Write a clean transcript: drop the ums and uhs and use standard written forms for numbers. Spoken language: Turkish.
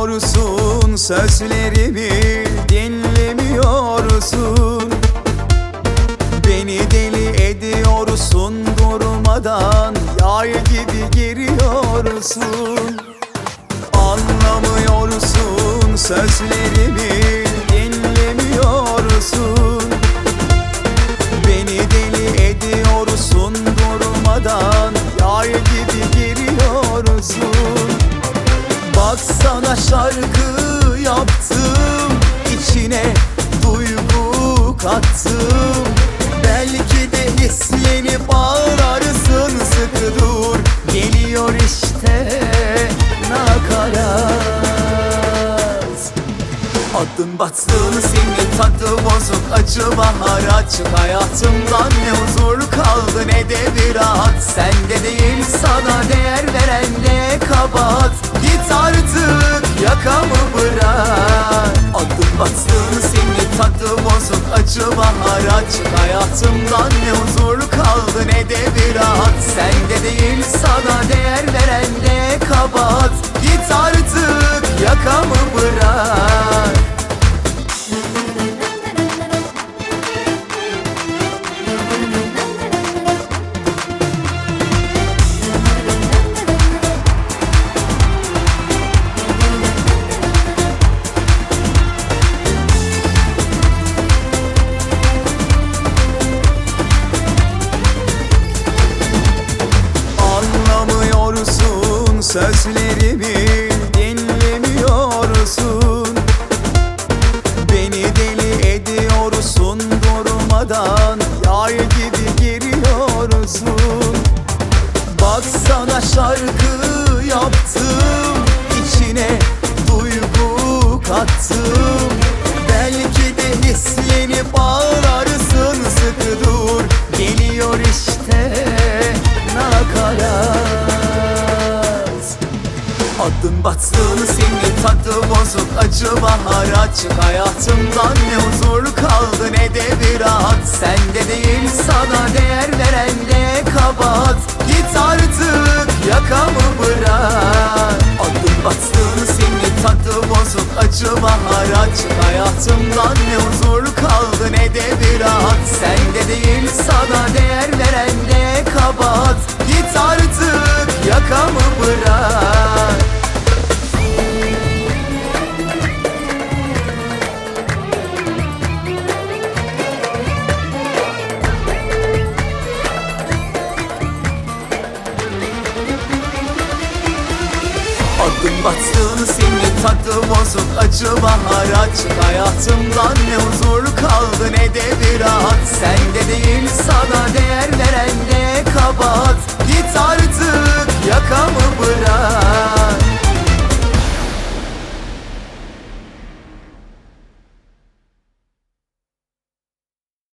Anlamıyorsun sözlerimi, dinlemiyorsun. Beni deli ediyorsun durmadan, yay gibi giriyorsun. Anlamıyorsun sözlerimi, dinlemiyorsun. Beni deli ediyorsun durmadan, yay gibi giriyorsun. Baksana şarkı yaptım, içine duygu kattım. Belki de hislenip ağlarsın, sıkı dur, geliyor işte nakarat. Adın batsın, senin tadı bozuk, acı bahar açık. Hayatımdan ne huzur kaldı ne de bir rahat. Sende değil, sana değer veren de kabahat. Git artık, yakamı bırak. Adım batsın, senin tadı bozuk, acı bahar açık. Hayatımdan ne huzur kaldı ne de bir rahat. Sende değil, sana değer veren de kabahat. Git artık, yakamı bırak. Anlamıyorsun sözlerimi, dinlemiyorsun. Beni deli ediyorsun durmadan, yay gibi giriyorsun. Baksana şarkı yaptım, içine duygu kattım. Belki de hislenip ağlarsın, sıkı dur, geliyor işte nakarat. Adın batsın, senin tadı bozuk, acı bahar açık. Hayatımdan ne huzur kaldı ne de bir rahat. Sende değil, sana değer veren de kabahat. Git artık, yakamı bırak. Adın batsın, senin tadı bozuk, acı bahar açık. Hayatımdan ne huzur kaldı ne de bir rahat. Sende değil, sana değer veren de kabahat. Git artık, yakamı bırak. Adım batsın, senin tadı bozuk, acı bahar açık. Hayatımdan ne huzur kaldı ne de bir rahat. Sende değil, sana değer veren de kabahat.